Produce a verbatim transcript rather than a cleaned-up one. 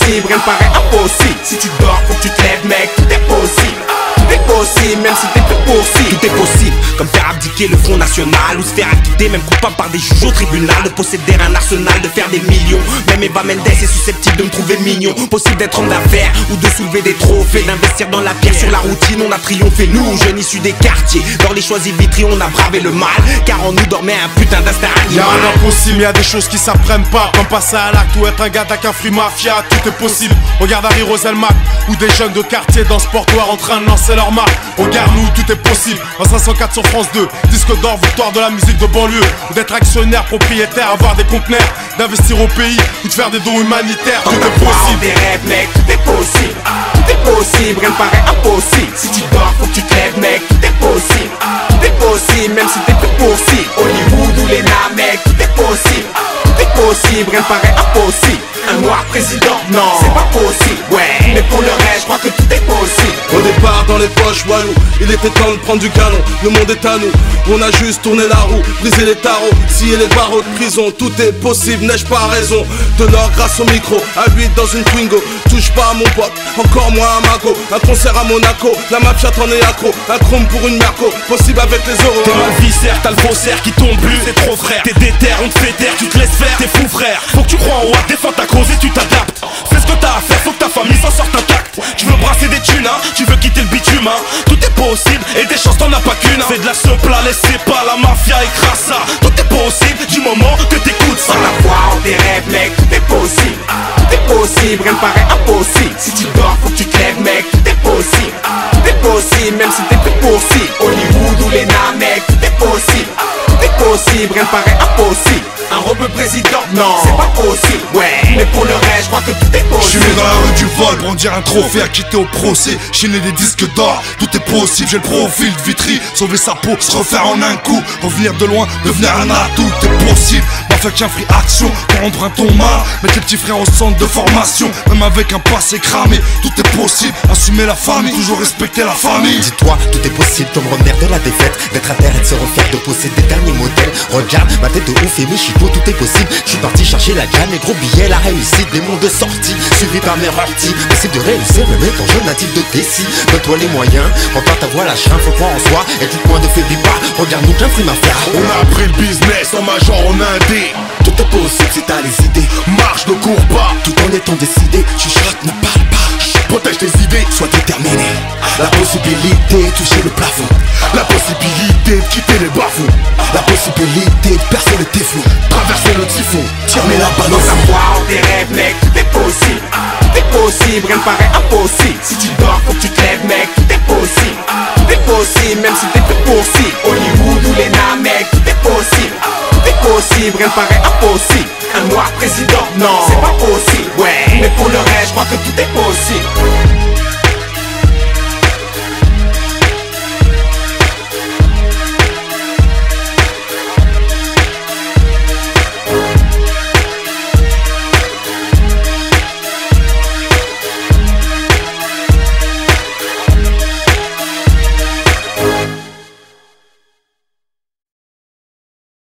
possible, rien ne paraît impossible. Si tu dors, faut que tu te lèves mec, tout est possible. Tout est possible, même si t'es fait poursuivre. Tout est possible, comme faire abdiquer le Front National ou se faire acquitter, même coupable par des juges au tribunal, de posséder un arsenal, de faire des millions. Même Eva Mendes est susceptible de me trouver mignon. Possible d'être homme d'affaires ou de soulever des trophées, d'investir dans la pierre sur la routine. On a triomphé, nous, jeunes issus des quartiers. Dans les choisis Vitry, on a bravé le mal, car en nous dormait un putain d'instinct animal. Y'a un impossible, y'a des choses qui s'apprennent pas, comme passer à l'acte ou être un gars d'Ac, un free mafia. Tout est possible, regarde Harry Roselmack ou des jeunes de quartier dans Sportoir en train de lancer leur marque. Regarde-nous, tout est possible. En cinq cent quatre sur France deux, disque d'or, victoire de la musique de banlieue. Ou d'être actionnaire, propriétaire, avoir des conteneurs, d'investir au pays ou de faire des dons humanitaires. Tout est possible. Des rêves mec, tout est possible. Tout est possible, rien ne paraît impossible. Si tu dors, faut que tu te lèves mec, tout est possible. Tout est possible, même si t'es fait poursuivre. Hollywood ou Lena mec, tout est possible. Tout est possible, rien ne paraît impossible. Un noir président, non, c'est pas possible, ouais. Mais pour le reste, je crois que tout est possible. Au départ dans les poches, walou, il était temps de prendre du canon. Le monde est à nous, on a juste tourné la roue, brisé les tarots, scié les barreaux de prison. Tout est possible, n'ai-je pas raison? De l'or grâce au micro, à huit dans une Twingo. Touche pas à mon pote, encore moins à Mago. Un concert à Monaco, la mafia t'en est accro. Un chrome pour une Merco, possible avec les euros. T'es mal viscère, t'as le faussaire qui tombe plus, c'est trop frère. T'es déter, on te fait taire, tu te laisses faire, t'es fou frère. Faut que tu crois en roi, défends ta cause et tu t'adaptes. Fais ce que t'as à faire, faut que ta famille s'en sorte intacte. Tu veux brasser des thunes, hein, tu veux quitter le bitume, hein. Tout est possible, et des chances t'en as pas qu'une, hein. Fais de la sopla, laissez pas la mafia écrase ça. Tout est possible, du moment que t'écoutes ça. Sans la foi en tes rêves mec, tout est possible. Tout est possible, rien ne paraît impossible. Si tu dors, faut que tu te lèves mec, tout est possible. Tout est possible, même si t'es fait poursuivre. Hollywood ou Lena mec, tout est possible. Tout est possible, rien ne paraît impossible. Un rebeu président, non, c'est pas possible, ouais. Mais pour le reste, je crois que tout est possible. Je suis né dans la rue du vol, brandir un trophée, acquitté au procès, chiner des disques d'or, tout est possible. J'ai le profil de Vitry, sauver sa peau, se refaire en un coup, revenir de loin, devenir un atout, tout est possible. Mafia qu'un free action, corrompre un ton mal, mettre les petits frères au centre de formation, même avec un passé cramé, tout est possible. Assumer la famille, toujours respecter la famille. Dis-toi, tout est possible, comme revenir de la défaite, d'être à terre et de se refaire, de posséder des derniers modèles. Regarde, ma tête de ouf et mes chipots, tout est possible. Je suis parti chercher la gamme, les gros billets, la réussite, des mondes de sortie, suivi par mes rortis. Possible de réussir, même étant jeune natif de Tessie. Donne-toi les moyens, prends ta voix, lâche rien, faut croire en soi. Et tout point de faiblis pas, regarde-nous qu'un free mafia. On a appris le business en major en indé. Tout est possible si t'as les idées. Marche, ne cours pas, tout en étant décidé. Tu chuchotes, ne parle pas. protège tes idées, sois déterminé. La possibilité de toucher le plafond. La possibilité de quitter les bas-fonds. La possibilité de percer le typhon. Traverser le typhon, tirer la balle au Dans ta foi en tes rêves mec, tout est possible. Tout est possible, rien ne paraît impossible. Si tu dors, faut que tu te lèves mec, tout est possible. Tout est possible, même si t'es fait poursuivre. Hollywood ou Lena mec, tout est possible. Tout est possible, rien ne paraît impossible. Un noir président, non, c'est pas possible, ouais. Mais pour le reste